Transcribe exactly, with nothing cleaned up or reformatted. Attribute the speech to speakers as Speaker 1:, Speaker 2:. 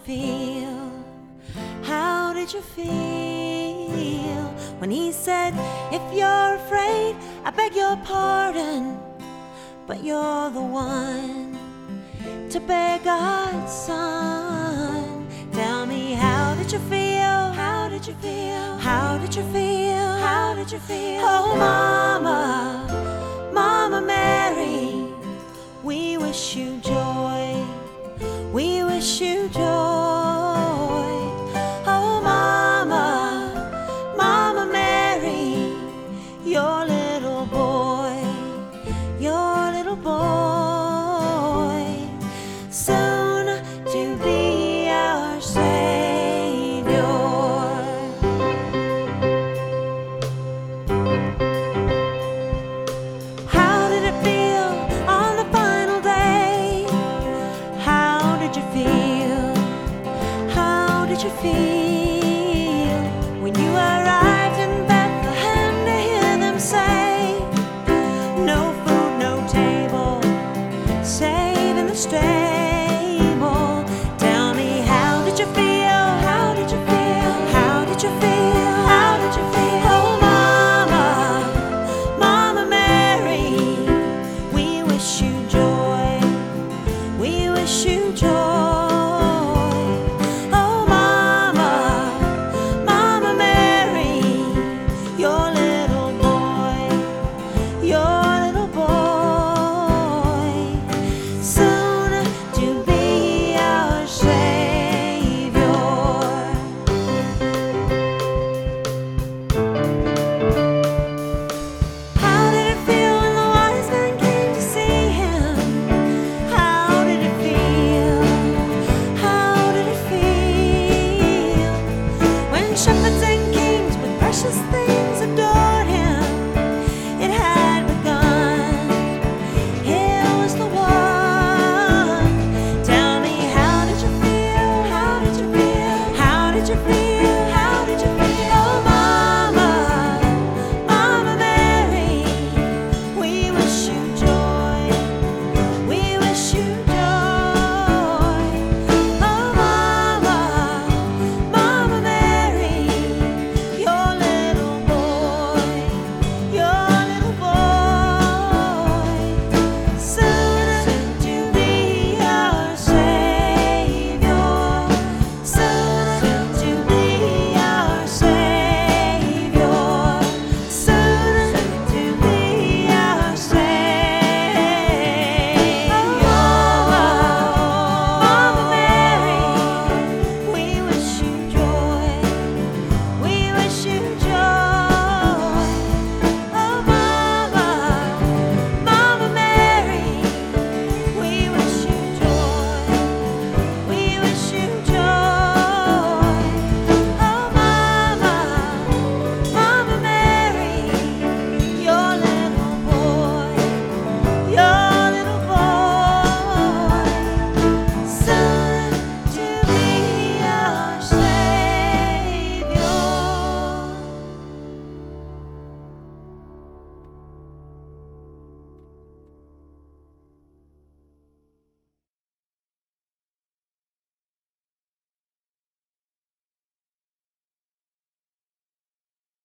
Speaker 1: feel? How did you feel when he said, if you're afraid, I beg your pardon, but you're the one to bear God's son? Tell me, how did you feel? How did you feel? How did you feel? How did you feel? Oh, Mama, Mama Mary, we wish you joy. We wish you joy. Oh, Mama, Mama Mary, your little boy, your little boy, soon to be our Savior. How did it feel on the final day? How did you feel? How did you feel when you arrived in Bethlehem to hear them say, no food, no table, save in the stable? Tell me, how did you feel? How did you feel? How did you feel? How did you feel? Oh, Mama, Mama Mary, we wish you joy. We wish you joy. Oh, Mama, Mama Mary, your little boy, your little boy, soon to be our Savior. How did it feel when the wise men came to see him? How did it feel? How did it feel when shepherds and kings with precious things adored